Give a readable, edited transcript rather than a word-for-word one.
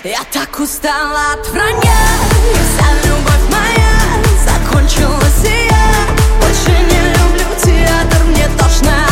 Я так устала от вранья, и вся любовь моя закончилась, и я больше не люблю театр, мне тошно